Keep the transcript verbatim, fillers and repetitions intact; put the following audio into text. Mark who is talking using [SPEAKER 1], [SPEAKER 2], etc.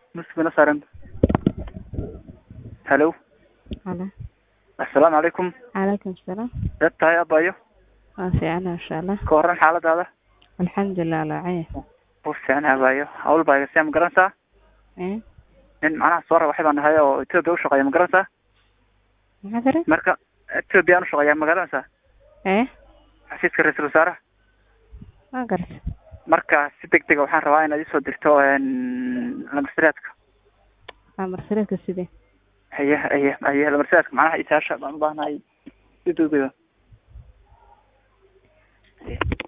[SPEAKER 1] مسكنا صارن. هلو.
[SPEAKER 2] هلا.
[SPEAKER 1] السلام عليكم.
[SPEAKER 2] عليكم السلام.
[SPEAKER 1] dadta ya bayo
[SPEAKER 2] waa fiicana insha Allah.
[SPEAKER 1] ka waran xaaladaada?
[SPEAKER 2] alxamdulilah la caayo.
[SPEAKER 1] oo fiicana bayo hawl baa iga ma garanaysaa?
[SPEAKER 2] ee
[SPEAKER 1] in macnaha soo rawaxay baan ahay oo Ethiopia u shaqeeya ma garanaysaa?
[SPEAKER 2] maxaa tiri?
[SPEAKER 1] marka Ethiopia u shaqeeya ma garanaysaa?
[SPEAKER 2] ee
[SPEAKER 1] xafiiska ra'iisul wasaaraha.
[SPEAKER 2] ma garata.
[SPEAKER 1] marka si degdeg ah waxaan rabaa inaad isoo dirto een lambarsireedka.
[SPEAKER 2] lambarsireedka sidee?
[SPEAKER 1] haye haye haye lambarsireedka macnaha isaasha baan u baahnahay si degdeg ah.